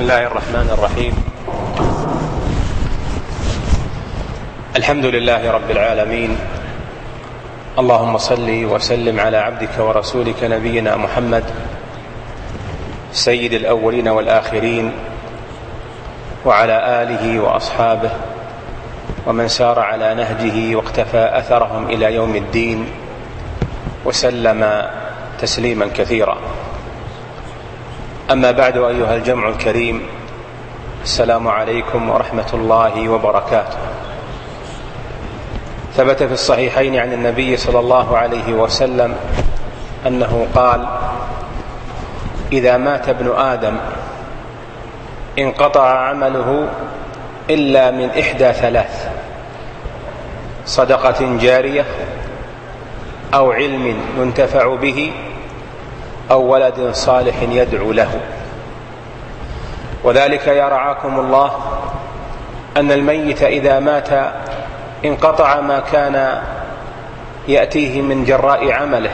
الله الرحمن الرحيم. الحمد لله رب العالمين، اللهم صل وسلم على عبدك ورسولك نبينا محمد سيد الأولين والآخرين، وعلى آله وأصحابه ومن سار على نهجه واقتفى أثرهم إلى يوم الدين، وسلم تسليما كثيرا. أما بعد، أيها الجمع الكريم، السلام عليكم ورحمة الله وبركاته. ثبت في الصحيحين عن النبي صلى الله عليه وسلم أنه قال: إذا مات ابن آدم انقطع عمله إلا من إحدى ثلاث: صدقة جارية، أو علم ينتفع به، أو ولد صالح يدعو له. وذلك يا رعاكم الله أن الميت إذا مات انقطع ما كان يأتيه من جراء عمله،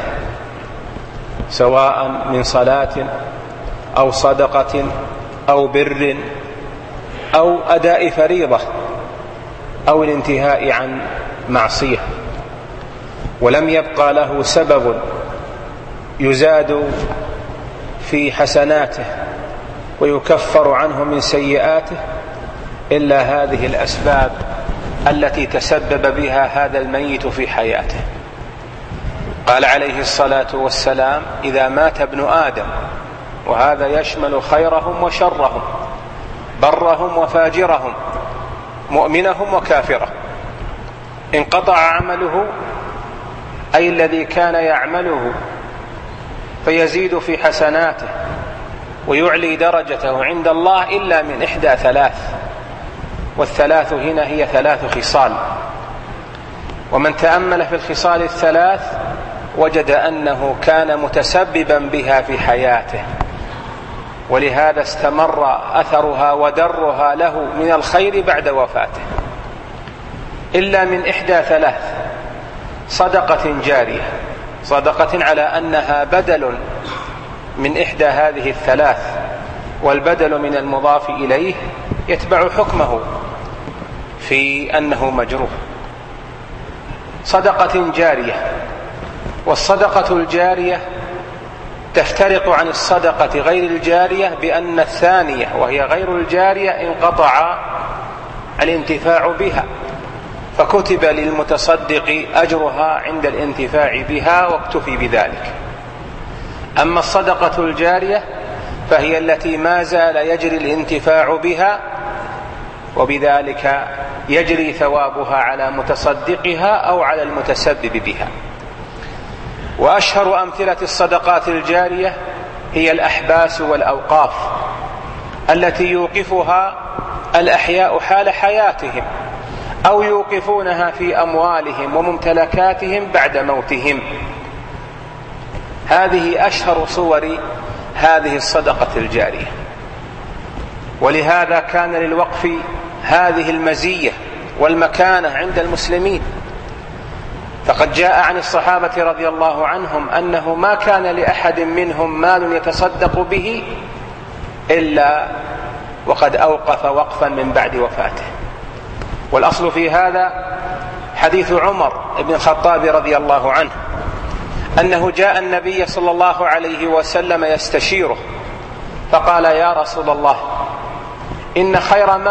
سواء من صلاة أو صدقة أو بر أو أداء فريضة أو الانتهاء عن معصية، ولم يبقى له سبب يزاد في حسناته ويكفر عنه من سيئاته إلا هذه الأسباب التي تسبب بها هذا الميت في حياته. قال عليه الصلاة والسلام: إذا مات ابن آدم، وهذا يشمل خيرهم وشرهم، برهم وفاجرهم، مؤمنهم وكافرهم، انقطع عمله، أي الذي كان يعمله فيزيد في حسناته ويعلي درجته عند الله، إلا من إحدى ثلاث، والثلاث هنا هي ثلاث خصال. ومن تأمل في الخصال الثلاث وجد أنه كان متسببا بها في حياته، ولهذا استمر أثرها ودرها له من الخير بعد وفاته. إلا من إحدى ثلاث: صدقة جارية، صدقة على أنها بدل من إحدى هذه الثلاث، والبدل من المضاف إليه يتبع حكمه في أنه مجروح. صدقة جارية، والصدقة الجارية تفترق عن الصدقة غير الجارية بأن الثانية وهي غير الجارية انقطع الانتفاع بها، فكتب للمتصدق أجرها عند الانتفاع بها واكتفي بذلك. أما الصدقة الجارية فهي التي ما زال يجري الانتفاع بها، وبذلك يجري ثوابها على متصدقها أو على المتسبب بها. وأشهر أمثلة الصدقات الجارية هي الأحباس والأوقاف التي يوقفها الأحياء حال حياتهم، أو يوقفونها في أموالهم وممتلكاتهم بعد موتهم. هذه أشهر صور هذه الصدقة الجارية، ولهذا كان للوقف هذه المزية والمكانة عند المسلمين. فقد جاء عن الصحابة رضي الله عنهم أنه ما كان لأحد منهم مال يتصدق به إلا وقد أوقف وقفا من بعد وفاته. والأصل في هذا حديث عمر بن الخطاب رضي الله عنه أنه جاء النبي صلى الله عليه وسلم يستشيره، فقال: يا رسول الله، إن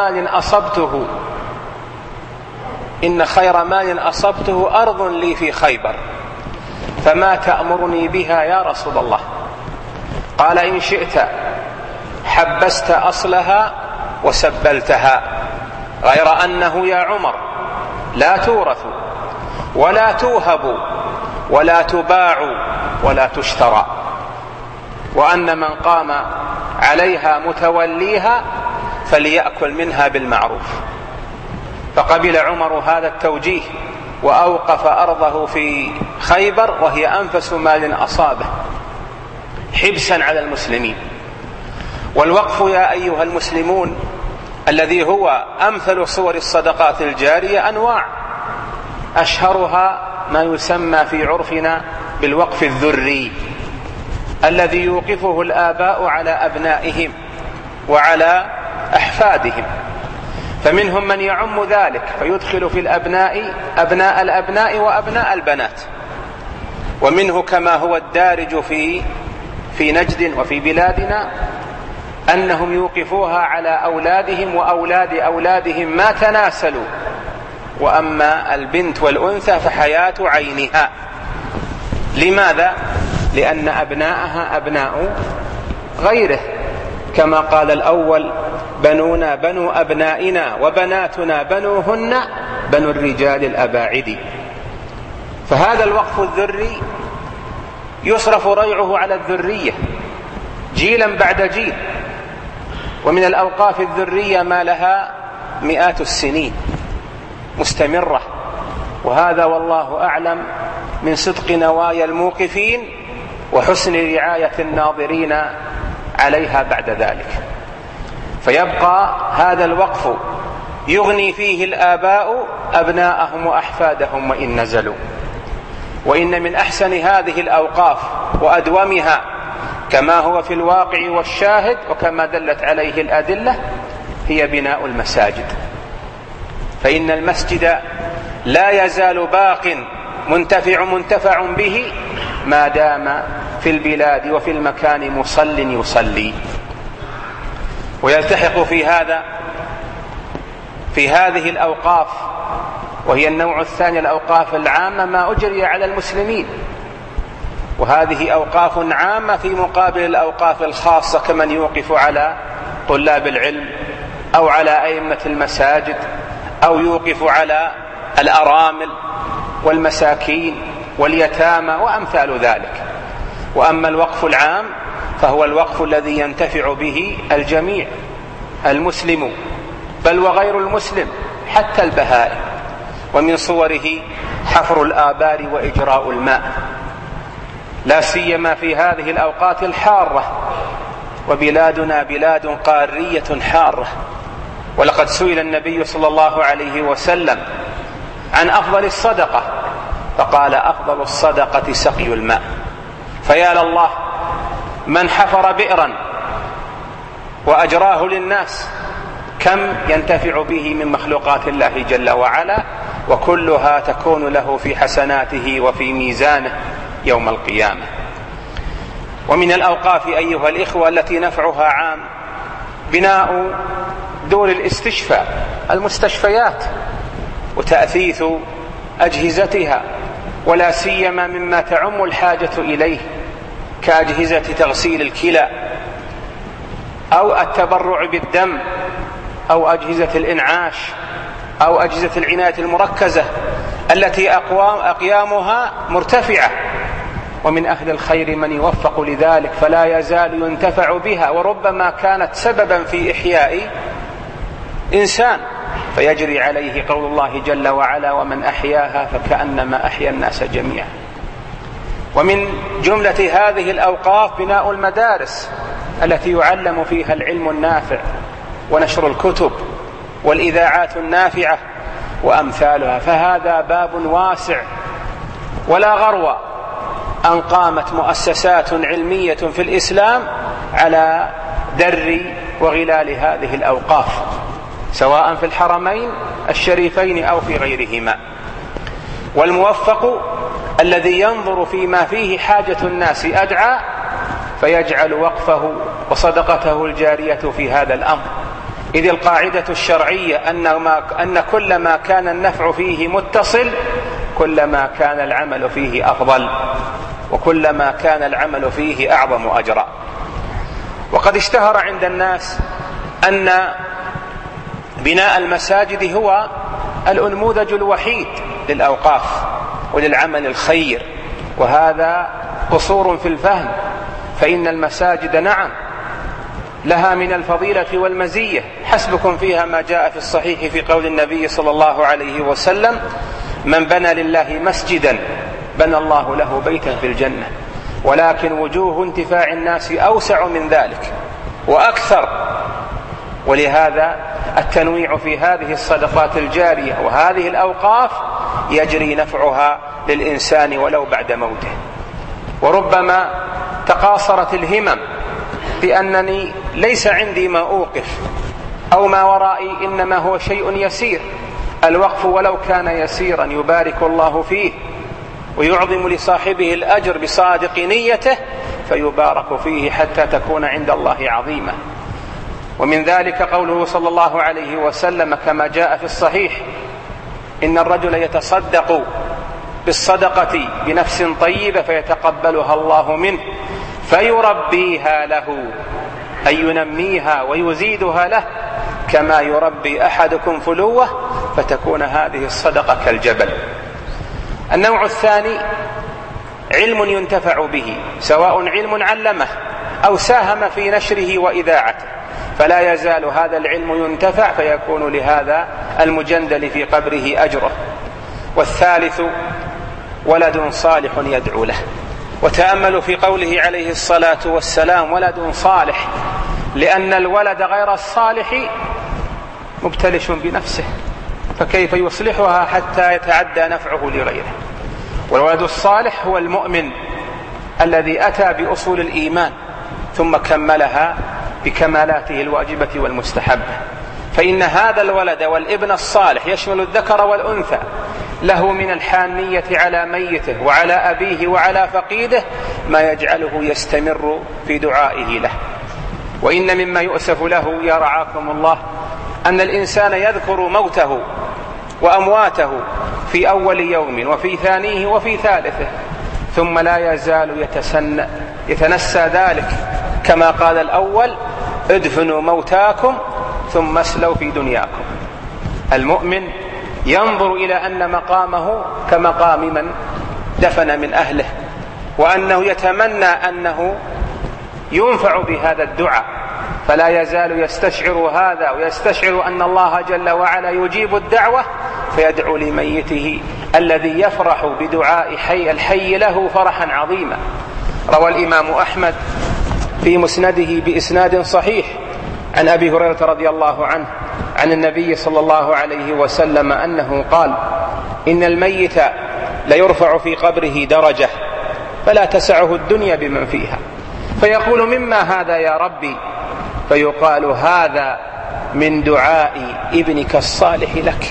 خير مال أصبته أرض لي في خيبر، فما تأمرني بها يا رسول الله؟ قال: إن شئت حبست أصلها وسبلتها، غير أنه يا عمر لا تورث ولا توهب ولا تباع ولا تشترى، وأن من قام عليها متوليها فليأكل منها بالمعروف. فقبل عمر هذا التوجيه وأوقف أرضه في خيبر، وهي أنفس مال أصابه، حبسا على المسلمين. والوقف يا أيها المسلمون الذي هو أمثل صور الصدقات الجارية أنواع، أشهرها ما يسمى في عرفنا بالوقف الذري، الذي يوقفه الآباء على أبنائهم وعلى أحفادهم. فمنهم من يعم ذلك فيدخل في الأبناء أبناء الأبناء وأبناء البنات، ومنه كما هو الدارج في نجد وفي بلادنا أنهم يوقفوها على أولادهم وأولاد أولادهم ما تناسلوا، وأما البنت والأنثى فحياة عينها. لماذا؟ لأن أبناءها أبناء غيره، كما قال الأول: بنونا بنو أبنائنا وبناتنا بنوهن بنو الرجال الأباعد. فهذا الوقف الذري يصرف ريعه على الذرية جيلا بعد جيل، ومن الأوقاف الذرية ما لها مئات السنين مستمرة، وهذا والله أعلم من صدق نوايا الموقفين وحسن رعاية الناظرين عليها بعد ذلك. فيبقى هذا الوقف يغني فيه الآباء أبناءهم وأحفادهم وإن نزلوا. وإن من أحسن هذه الأوقاف وأدومها كما هو في الواقع والشاهد وكما دلت عليه الأدلة هي بناء المساجد، فإن المسجد لا يزال باق منتفع به ما دام في البلاد وفي المكان مصل يصلي. ويلتحق في هذه الأوقاف، وهي النوع الثاني الأوقاف العامة، ما أجري على المسلمين، وهذه أوقاف عامة في مقابل الأوقاف الخاصة كمن يوقف على طلاب العلم أو على أئمة المساجد أو يوقف على الأرامل والمساكين واليتامى وأمثال ذلك. وأما الوقف العام فهو الوقف الذي ينتفع به الجميع، المسلم بل وغير المسلم حتى البهائم، ومن صوره حفر الآبار وإجراء الماء، لا سيما في هذه الأوقات الحارة، وبلادنا بلاد قارية حارة. ولقد سئل النبي صلى الله عليه وسلم عن أفضل الصدقة فقال: أفضل الصدقة سقي الماء. فيا لله من حفر بئرا وأجراه للناس كم ينتفع به من مخلوقات الله جل وعلا، وكلها تكون له في حسناته وفي ميزانه يوم القيامة. ومن الأوقاف أيها الإخوة التي نفعها عام بناء دور الاستشفاء، المستشفيات، وتأثيث أجهزتها، ولا سيما مما تعم الحاجة إليه كأجهزة تغسيل الكلى أو التبرع بالدم أو أجهزة الإنعاش أو أجهزة العناية المركزة التي أقيامها مرتفعة. ومن أهل الخير من يوفق لذلك فلا يزال ينتفع بها، وربما كانت سببا في إحياء إنسان، فيجري عليه قول الله جل وعلا: ومن أحياها فكأنما أحيا الناس جميعا. ومن جملة هذه الأوقاف بناء المدارس التي يعلم فيها العلم النافع ونشر الكتب والإذاعات النافعة وأمثالها. فهذا باب واسع، ولا غرو أن قامت مؤسسات علمية في الإسلام على در وغلال هذه الأوقاف، سواء في الحرمين الشريفين أو في غيرهما. والموفق الذي ينظر فيما فيه حاجة الناس أدعى فيجعل وقفه وصدقته الجارية في هذا الأمر، إذ القاعدة الشرعية أن كلما كان النفع فيه متصل كلما كان العمل فيه أفضل، وكلما كان العمل فيه أعظم أجرا. وقد اشتهر عند الناس أن بناء المساجد هو الأنموذج الوحيد للأوقاف وللعمل الخير، وهذا قصور في الفهم، فإن المساجد نعم لها من الفضيلة والمزية، حسبكم فيها ما جاء في الصحيح في قول النبي صلى الله عليه وسلم: من بنى لله مسجدا بنى الله له بيتا في الجنة. ولكن وجوه انتفاع الناس أوسع من ذلك وأكثر، ولهذا التنويع في هذه الصدقات الجارية وهذه الأوقاف يجري نفعها للإنسان ولو بعد موته. وربما تقاصرت الهمم بأنني ليس عندي ما أوقف أو ما ورائي، إنما هو شيء يسير. الوقف ولو كان يسيرا يبارك الله فيه ويعظم لصاحبه الأجر بصادق نيته، فيبارك فيه حتى تكون عند الله عظيمة. ومن ذلك قوله صلى الله عليه وسلم كما جاء في الصحيح: إن الرجل يتصدق بالصدقة بنفس طيبة فيتقبلها الله منه فيربيها له، أي ينميها ويزيدها له، كما يربي أحدكم فلوه، فتكون هذه الصدقة كالجبل. النوع الثاني علم ينتفع به، سواء علم علمه أو ساهم في نشره وإذاعته، فلا يزال هذا العلم ينتفع، فيكون لهذا المجندل في قبره أجره. والثالث ولد صالح يدعو له. وتأملوا في قوله عليه الصلاة والسلام ولد صالح، لأن الولد غير الصالح مبتلش بنفسه، فكيف يصلحها حتى يتعدى نفعه لغيره؟ والولد الصالح هو المؤمن الذي أتى بأصول الإيمان ثم كملها بكمالاته الواجبة والمستحبة. فإن هذا الولد والابن الصالح يشمل الذكر والأنثى، له من الحانية على ميته وعلى أبيه وعلى فقيده ما يجعله يستمر في دعائه له. وإن مما يؤسف له يا رعاكم الله أن الإنسان يذكر موته وأمواته في أول يوم وفي ثانيه وفي ثالثه، ثم لا يزال يتنسى ذلك، كما قال الأول: ادفنوا موتاكم ثم اسلوا في دنياكم. المؤمن ينظر إلى أن مقامه كمقام من دفن من أهله، وأنه يتمنى أنه ينفع بهذا الدعاء، فلا يزال يستشعر هذا ويستشعر أن الله جل وعلا يجيب الدعوة، فيدعو لميته الذي يفرح بدعاء الحي له فرحا عظيما. روى الإمام أحمد في مسنده بإسناد صحيح عن أبي هريرة رضي الله عنه عن النبي صلى الله عليه وسلم أنه قال: إن الميت ليرفع في قبره درجة فلا تسعه الدنيا بمن فيها، فيقول: مما هذا يا ربي؟ فيقال: هذا من دعاء ابنك الصالح لك،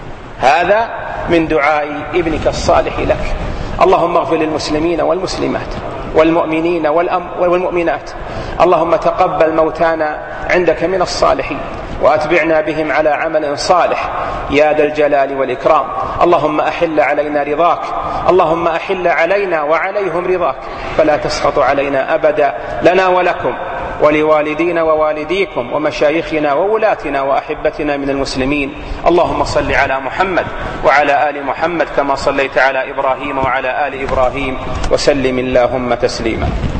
هذا من دعاء ابنك الصالح لك. اللهم اغفر للمسلمين والمسلمات والمؤمنين والمؤمنات، اللهم تقبل موتانا عندك من الصالحين، وأتبعنا بهم على عمل صالح يا ذا الجلال والإكرام. اللهم أحل علينا رضاك، اللهم أحل علينا وعليهم رضاك، فلا تسخط علينا أبدا، لنا ولكم ولوالدينا ووالديكم ومشايخنا وولاتنا وأحبتنا من المسلمين. اللهم صل على محمد وعلى آل محمد كما صليت على إبراهيم وعلى آل إبراهيم، وسلم اللهم تسليما.